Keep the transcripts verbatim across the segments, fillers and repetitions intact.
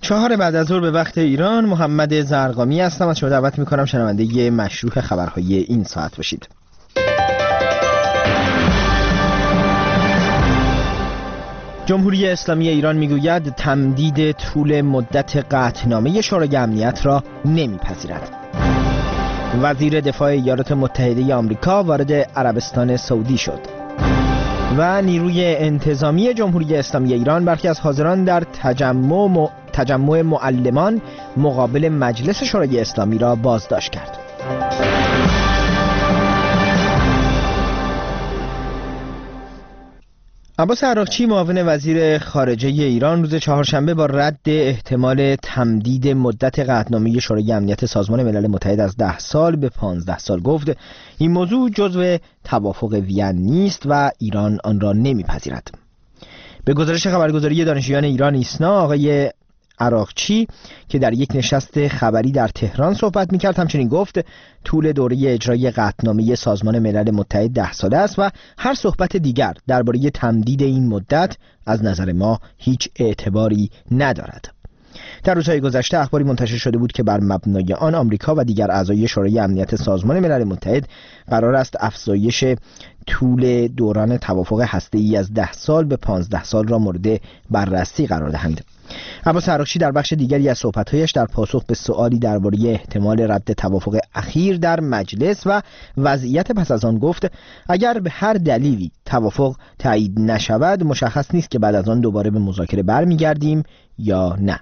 چهار بعد از ظهر به وقت ایران، محمد زرقامی هستم. از شما دعوت میکنم شنونده مشروع خبرهای این ساعت باشید. جمهوری اسلامی ایران میگوید تمدید طول مدت قطعنامه شورای امنیت را نمیپذیرد. وزیر دفاع ایالات متحده آمریکا وارد عربستان سعودی شد. و نیروی انتظامی جمهوری اسلامی ایران برخی از حاضران در تجمع م... تجمع معلمان مقابل مجلس شورای اسلامی را بازداشت کرد. عباس عراقچی معاون وزیر خارجه ایران روز چهارشنبه با رد احتمال تمدید مدت قطعنامه شورای امنیت سازمان ملل متحد از ده سال به پانزده سال گفت این موضوع جزو توافق وین نیست و ایران آن را نمیپذیرد. به گزارش خبرگزاری دانشجویان ایران ایسنا، آقای عراقچی که در یک نشست خبری در تهران صحبت می‌کرد همچنین گفت طول دوره اجرای قطعنامه سازمان ملل متحد ده ساله است و هر صحبت دیگر درباره تمدید این مدت از نظر ما هیچ اعتباری ندارد. در روزهای گذشته اخباری منتشر شده بود که بر مبنای آن آمریکا و دیگر اعضای شورای امنیت سازمان ملل متحد قرار است افزایش طول دوران توافق هسته‌ای از ده سال به پانزده سال را مورد بررسی قرار دهند. عباس عراقچی در بخش دیگری از صحبت‌هایش در پاسخ به سؤالی درباره احتمال رد توافق اخیر در مجلس و وضعیت پس از آن گفت اگر به هر دلیلی توافق تایید نشود مشخص نیست که بعد از آن دوباره به مذاکره برمیگردیم یا نه.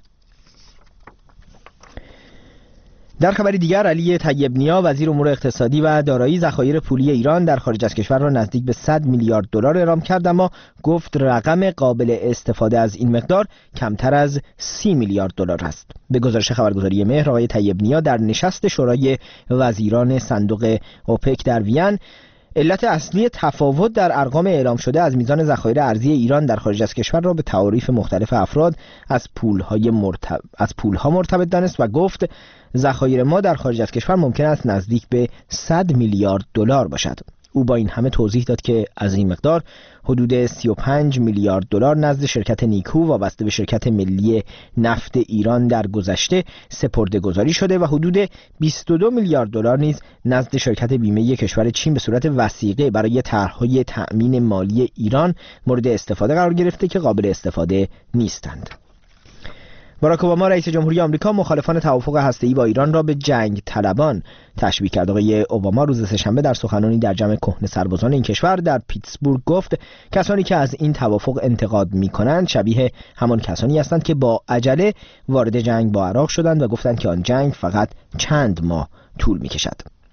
در خبری دیگر، علی طیب نیا وزیر امور اقتصادی و دارایی ذخایر پولی ایران در خارج از کشور را نزدیک به صد میلیارد دلار اعلام کرد، اما گفت رقم قابل استفاده از این مقدار کمتر از سی میلیارد دلار است. به گزارش خبرگزاری مهر، آقای طیب نیا در نشست شورای وزیران صندوق اوپک در وین علت اصلی تفاوت در ارقام اعلام شده از میزان ذخایر ارزی ایران در خارج از کشور را به تعاریف مختلف افراد از پول‌های مرتب... از پول‌ها مرتبط دانست و گفت ذخایر ما در خارج از کشور ممکن است نزدیک به صد میلیارد دلار باشد. او با این همه توضیح داد که از این مقدار حدود سی و پنج میلیارد دلار نزد شرکت نیکو وابسته به شرکت ملی نفت ایران در گذشته سپرده‌گذاری شده و حدود بیست و دو میلیارد دلار نیز نزد شرکت بیمه کشور چین به صورت وثیقه برای طرح‌های تأمین مالی ایران مورد استفاده قرار گرفته که قابل استفاده نیستند. باراک اوباما رئیس جمهوری آمریکا مخالفان توافق هسته‌ای با ایران را به جنگ طلبان تشبیه کرد. آقای اوباما روز سه‌شنبه در سخنرانی در جمع کهنه سربازان این کشور در پیتسبورگ گفت کسانی که از این توافق انتقاد می‌کنند شبیه همان کسانی هستند که با عجله وارد جنگ با عراق شدند و گفتند که آن جنگ فقط چند ماه طول می‌کشد.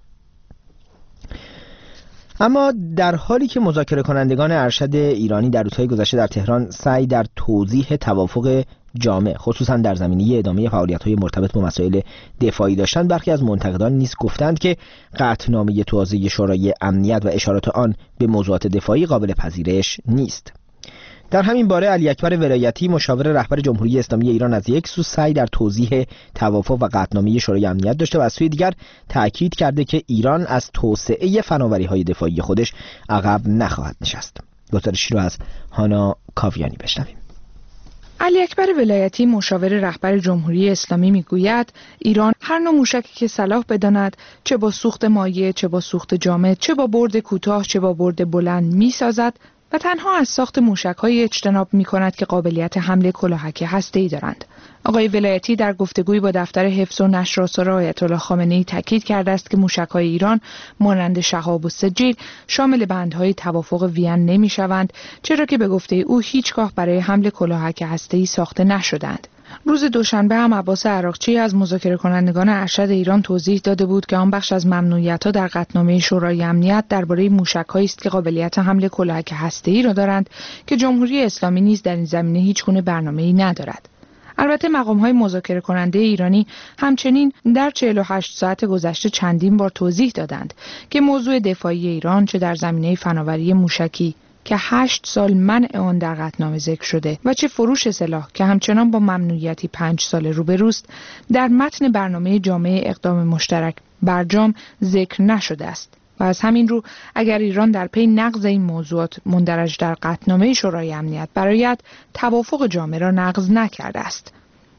اما در حالی که مذاکره کنندگان ارشد ایرانی در روزهای گذشته در تهران سعی در توضیح توافق جامع خصوصا در زمینه ادامه فعالیت‌های مرتبط با مسائل دفاعی داشتند، برخی از منتقدان نیز گفتند که قطعنامه تازه شورای امنیت و اشارات آن به موضوعات دفاعی قابل پذیرش نیست. در همین باره علی اکبر ولایتی مشاور رهبر جمهوری اسلامی ایران از یک سو سعی در توضیح توافق و قطعنامه شورای امنیت داشته و از سوی دیگر تأکید کرده که ایران از توسعه فناوری‌های دفاعی خودش عقب نخواهد نشست. گزارشی را از هانا کاویانی بشنویم. علی اکبر ولایتی مشاور رهبر جمهوری اسلامی میگوید ایران هر نوع موشکی که صلاح بداند، چه با سوخت مایع، چه با سوخت جامد، چه با برد کوتاه، چه با برد بلند میسازد و تنها از ساخت موشک‌های اجتناب می‌کند که قابلیت حمل کلاهک هسته‌ای دارند. آقای ولایتی در گفتگویی با دفتر حفظ و نشر آثار آیت الله خامنه‌ای تاکید کرده است که موشک‌های ایران مانند شهاب و سجیل شامل بندهای توافق وین نمی‌شوند، چرا که به گفته او هیچگاه برای حمل کلاهک هسته‌ای ساخته نشدند. روز دوشنبه هم عباس عراقچی از مذاکره کنندگان ارشد ایران توضیح داده بود که آن بخش از ممنوعیت‌ها در قطعنامه شورای امنیت درباره موشک‌هایی است که قابلیت حمل کلاهک هسته‌ای را دارند که جمهوری اسلامی نیز در این زمینه هیچگونه برنامه‌ای ندارد. البته مقام‌های مذاکره کننده ایرانی همچنین در چهل و هشت ساعت گذشته چندین بار توضیح دادند که موضوع دفاعی ایران چه در زمینه فناوری موشکی که هشت سال منع آن در قطعنامه ذکر شده و چه فروش سلاح که همچنان با ممنوعیتی پنج ساله روبروست در متن برنامه جامع اقدام مشترک برجام ذکر نشده است و از همین رو اگر ایران در پی نقض این موضوعات مندرج در قطعنامه شورای امنیت برآید، توافق جامع را نقض نکرده است.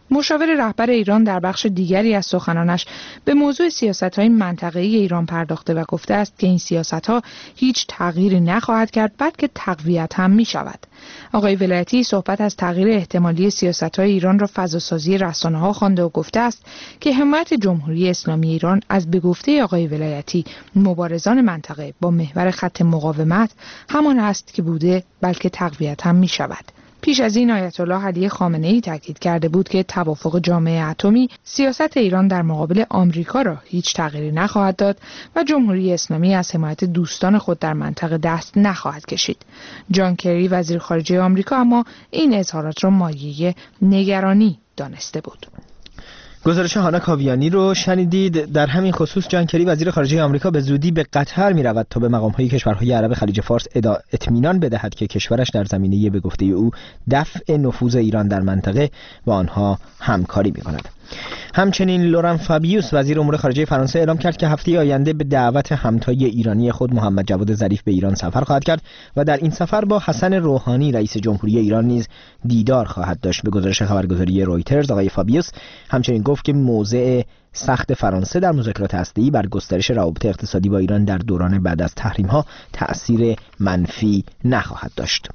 مشاور رهبر ایران در بخش دیگری از سخنانش به موضوع سیاست‌های منطقه‌ای ایران پرداخته و گفته است که این سیاست‌ها هیچ تغییری نخواهد کرد بلکه تقویت هم می‌شود. آقای ولایتی صحبت از تغییر احتمالی سیاست‌های ایران را فضاسازی رسانه‌ها خوانده و گفته است که حمایت جمهوری اسلامی ایران از به گفته آقای ولایتی مبارزان منطقه با محور خط مقاومت همان است که بوده بلکه تقویت هم می‌شود. پیش از این آیت الله علی خامنه‌ای تاکید کرده بود که توافق جامعه اتمی سیاست ایران در مقابل آمریکا را هیچ تغییری نخواهد داد و جمهوری اسلامی از حمایت دوستان خود در منطقه دست نخواهد کشید. جان کری وزیر خارجه آمریکا اما این اظهارات را مایه نگرانی دانسته بود. گزارش هانا کاویانی رو شنیدید. در همین خصوص جان کری وزیر خارجه آمریکا به زودی به قطر می رود تا به مقام‌های کشورهای عرب خلیج فارس اطمینان بدهد که کشورش در زمینه به گفته او دفع نفوذ ایران در منطقه با آنها همکاری می کند. همچنین لوران فابیوس وزیر امور خارجه فرانسه اعلام کرد که هفته آینده به دعوت همتای ایرانی خود محمد جواد ظریف به ایران سفر خواهد کرد و در این سفر با حسن روحانی رئیس جمهوری ایران نیز دیدار خواهد داشت. به گزارش خبرگزاری رویترز آقای فابیوس همچنین گفت که موضع سخت فرانسه در مذاکرات هسته‌ای بر گسترش روابط اقتصادی با ایران در دوران بعد از تحریم‌ها تأثیر منفی نخواهد داشت.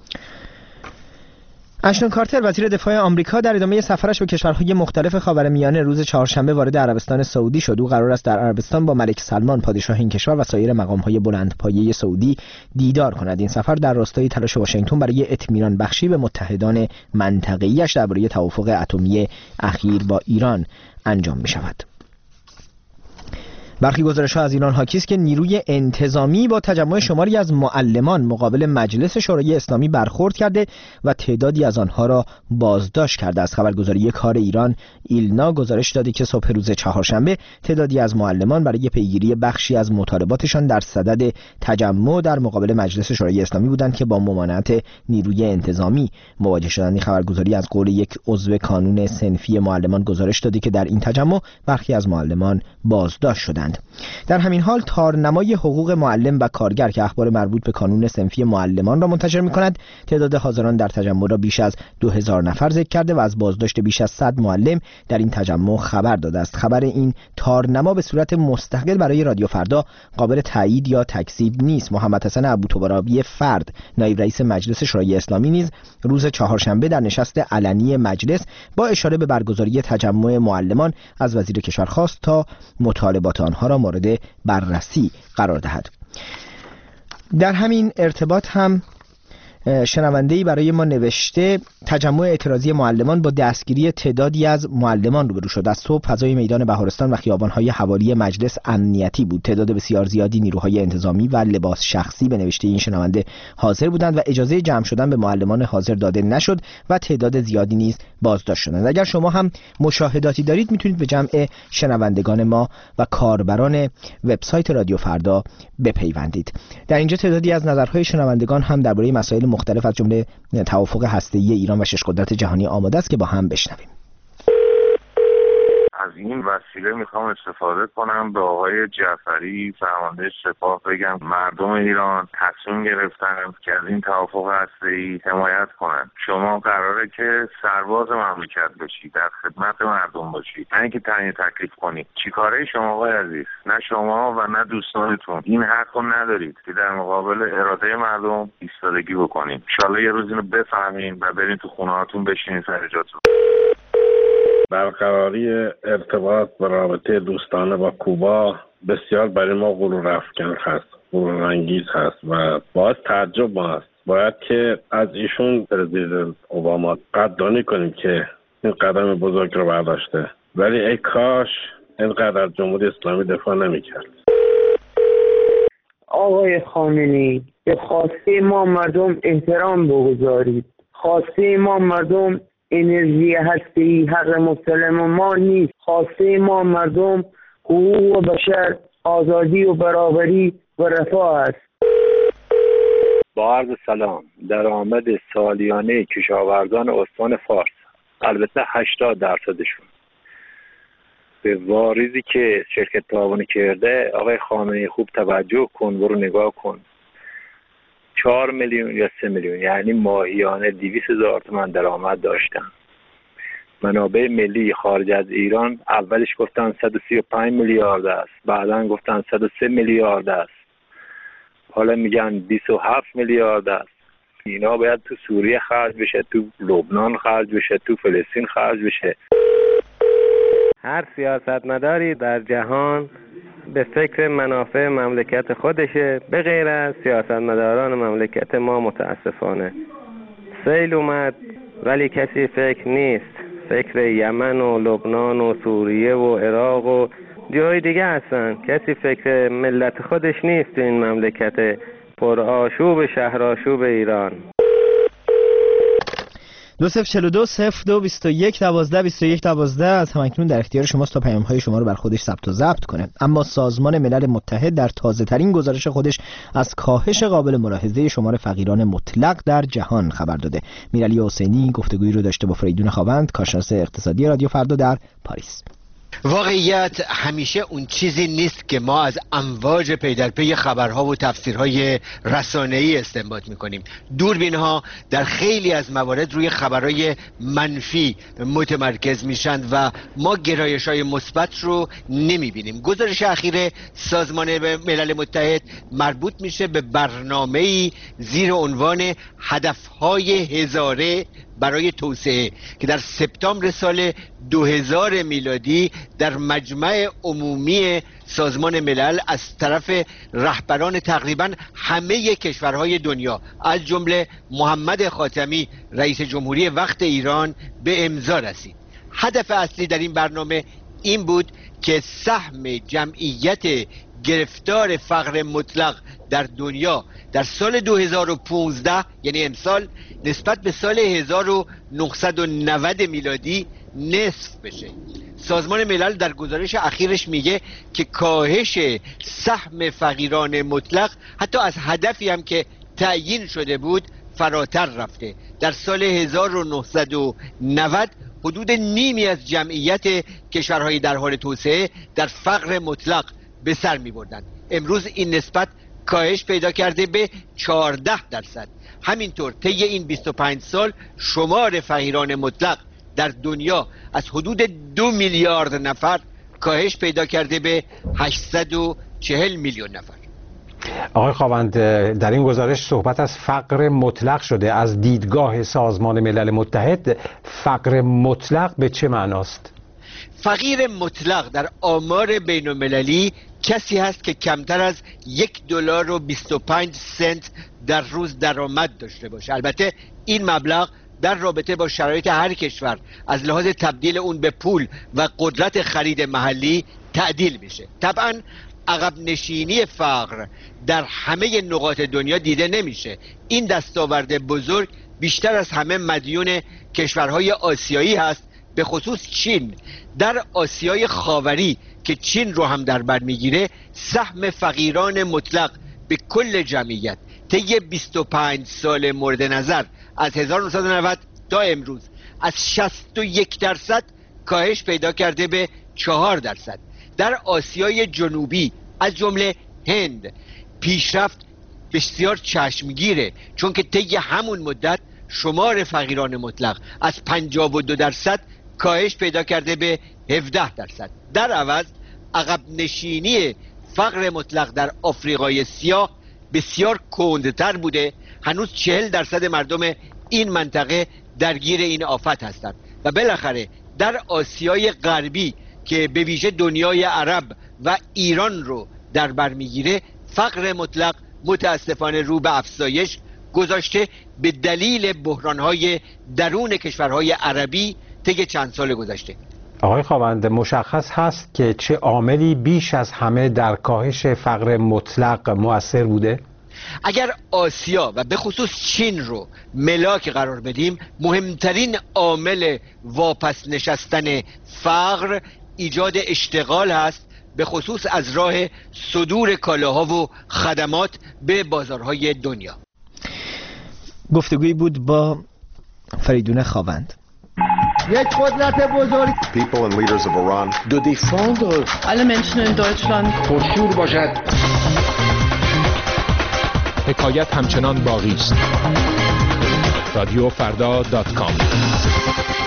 اشتون کارتر وزیر دفاع آمریکا در ادامه سفرش به کشورهای مختلف خاورمیانه روز چهارشنبه وارد عربستان سعودی شد. او قرار است در عربستان با ملک سلمان پادشاه این کشور و سایر مقام‌های بلندپایه سعودی دیدار کند. این سفر در راستای تلاش واشنگتن برای اطمینان بخشی به متحدان منطقه‌ایش درباره توافق اتمی اخیر با ایران انجام می‌شود. برخی گزارش‌ها از ایران حاکی است که نیروی انتظامی با تجمع شماری از معلمان مقابل مجلس شورای اسلامی برخورد کرده و تعدادی از آنها را بازداشت کرده است. خبرگزاری کار ایران ایلنا گزارش داده که صبح روز چهارشنبه تعدادی از معلمان برای پیگیری بخشی از مطالباتشان در صدد تجمع در مقابل مجلس شورای اسلامی بودند که با ممانعت نیروی انتظامی مواجه شدند. این خبرگزاری از قول یک عضو کانون صنفی معلمان گزارش داده که در این تجمع برخی از معلمان بازداشت شدند. در همین حال تارنمای حقوق معلم و کارگر که اخبار مربوط به کانون صنفی معلمان را منتشر می‌کند تعداد حاضران در تجمع را بیش از دو هزار نفر ذکر کرده و از بازداشت بیش از صد معلم در این تجمع خبر داده است. خبر این تارنما به صورت مستقل برای رادیو فردا قابل تایید یا تکذیب نیست. محمد حسن ابوطبرابی فرد نایب رئیس مجلس شورای اسلامی نیز روز چهارشنبه در نشست علنی مجلس با اشاره به برگزاری تجمع معلمان از وزیر کشور خواست تا مطالبات آنها را مورد بررسی قرار دهد. در همین ارتباط هم شنونده‌ای برای ما نوشته تجمع اعتراضی معلمان با دستگیری تعدادی از معلمان روبرو شد. از صبح فضای میدان بهارستان و خیابان‌های حوالی مجلس امنیتی بود. تعداد بسیار زیادی نیروهای انتظامی و لباس شخصی به نوشته این شنونده حاضر بودند و اجازه جمع شدن به معلمان حاضر داده نشد و تعداد زیادی نیز بازداشت شدند. اگر شما هم مشاهداتی دارید میتونید به جمع شنوندگان ما و کاربران وبسایت رادیو فردا بپیوندید. در اینجا تعدادی از نظرهای شنوندگان هم درباره مسائل مختلف از جمله توافق هسته‌ای ایران و شش قدرت جهانی آماده است که با هم بشنویم. از این وسیله میخوام استفاده کنم به آقای جعفری فرمانده سپاه بگم مردم ایران تصمیم گرفتن که از این توافق هسته‌ای حمایت کنن. شما قراره که سرباز مملکت باشی، در خدمت مردم باشی، نه اینکه تعیین تکلیف کنی. چیکاره شما آقای عزیز؟ نه شما و نه دوستانتون این حقو ندارید که در مقابل اراده مردم ایستادگی بکنید. ان شاءالله یه روز اینو بفهمین و برین تو خونه‌هاتون بشینین سر جاتون. برقراری ارتباط و رابطه دوستانه با کوبا بسیار برای ما غرور افکن هست، غرور انگیز هست و باعث تعجب ما است. باید که از ایشون پرزیدنت اوباما قدردانی کنیم که این قدم بزرگ رو برداشته، ولی ای کاش اینقدر جمهوری اسلامی دفاع نمی‌کرد. آقای خامنه‌ای، به خواسته ما مردم احترام بگذارید. خواسته ما مردم انرژی هسته‌ای حق مسلم ما نیست. خواسته ما مردم حقوق و بشر، آزادی و برابری و رفاه است. با عرض سلام، درآمد سالیانه کشاورزان استان فارس، البته هشتاد درصدشون به واریزی که شرکت تعاونی کرده، آقای خامنه‌ای خوب توجه کن، برو نگاه کن، چهار میلیون یا سه میلیون، یعنی ماهیانه دویست هزار تومان درآمد داشتن. منابع ملی خارج از ایران اولش گفتن صد و سی و پنج میلیارد است، بعداً گفتن صد و سه میلیارد است، حالا میگن بیست و هفت میلیارد است. اینا باید تو سوریه خرج بشه، تو لبنان خرج بشه، تو فلسطین خرج بشه. هر سیاستمداری در جهان به فکر منافع مملکت خودشه، به غیر از سیاستمداران مملکت ما. متاسفانه سیل اومد ولی کسی فکر نیست، فکر یمن و لبنان و سوریه و عراق و جای دیگه هستن. کسی فکر ملت خودش نیست تو این مملکت پر آشوب شهرآشوب ایران. دو صفر چهل و دو صفر دو بیست و یک دوازده بیست و یک دوازده از همکنون در اختیار شماست تا پیام‌های شما رو بر خودش ثبت و ضبط کنه. اما سازمان ملل متحد در تازه‌ترین گزارش خودش از کاهش قابل ملاحظه شمار فقیران مطلق در جهان خبر داده. میرعلی حسینی گفتگویی رو داشته با فریدون خاوند، کارشناس اقتصادی رادیو فردا در پاریس. واقعیت همیشه اون چیزی نیست که ما از امواج پی در پی خبرها و تفسیرهای رسانه‌ای استنباط می‌کنیم. دوربین‌ها در خیلی از موارد روی خبرهای منفی متمرکز میشن و ما گرایش‌های مثبت رو نمی‌بینیم. گزارش اخیر سازمان ملل متحد مربوط میشه به برنامه‌ای زیر عنوان هدف‌های هزاره برای توسعه که در سپتامبر سال دو هزار میلادی در مجمع عمومی سازمان ملل از طرف رهبران تقریبا همه کشورهای دنیا از جمله محمد خاتمی رئیس جمهوری وقت ایران به امضا رسید. هدف اصلی در این برنامه این بود که سهم جمعیت گرفتار فقر مطلق در دنیا در سال دو هزار و پانزده یعنی امسال نسبت به سال هزار و نهصد و نود میلادی نصف بشه. سازمان ملل در گزارش اخیرش میگه که کاهش سهم فقیران مطلق حتی از هدفی هم که تعیین شده بود فراتر رفته. در سال هزار و نهصد و نود حدود نیمی از جمعیت کشورهای در حال توسعه در فقر مطلق به سر می بردن. امروز این نسبت کاهش پیدا کرده به چهارده درصد. همینطور طی این بیست و پنج سال شمار فقیران مطلق در دنیا از حدود دو میلیارد نفر کاهش پیدا کرده به هشتصد و چهل میلیون نفر. آقای خاوند، در این گزارش صحبت از فقر مطلق شده. از دیدگاه سازمان ملل متحد فقر مطلق به چه معناست؟ فقیر مطلق در آمار بین المللی کسی هست که کمتر از یک دلار و بیست و پنج سنت در روز درآمد داشته باشه. البته این مبلغ در رابطه با شرایط هر کشور از لحاظ تبدیل اون به پول و قدرت خرید محلی تعدیل میشه. طبعا عقب نشینی فقر در همه نقاط دنیا دیده نمیشه. این دستاورد بزرگ بیشتر از همه مدیون کشورهای آسیایی هست، به خصوص چین. در آسیای خاوری که چین رو هم در بر میگیره، سهم فقیران مطلق به کل جمعیت طی بیست و پنج سال مورد نظر از هزار و نهصد و نود تا امروز از شصت و یک درصد کاهش پیدا کرده به چهار درصد. در آسیای جنوبی از جمله هند پیشرفت بسیار چشمگیره، چون که طی همون مدت شمار فقیران مطلق از پنجاه و دو درصد کاهش پیدا کرده به هفده درصد. در عوض عقب نشینی فقر مطلق در آفریقای سیاه بسیار کندتر بوده. هنوز چهل درصد مردم این منطقه درگیر این آفت هستند. و بالاخره در آسیای غربی که به ویژه دنیای عرب و ایران رو در بر میگیره، فقر مطلق متاسفانه رو به افزایش گذاشته به دلیل بحران‌های درون کشورهای عربی طی چند سال گذشته. آقای خاوند، مشخص هست که چه عاملی بیش از همه در کاهش فقر مطلق مؤثر بوده؟ اگر آسیا و به خصوص چین رو ملاک قرار بدیم، مهمترین عامل واپس نشستن فقر ایجاد اشتغال هست، به خصوص از راه صدور کالاها و خدمات به بازارهای دنیا. گفتگویی بود با فریدون خاوند. یک قدرت بزرگ. People and leaders of Iran do defend alle Menschen in Deutschland پرشور باشد. حکایت همچنان باقی است. رادیو فردا دات کام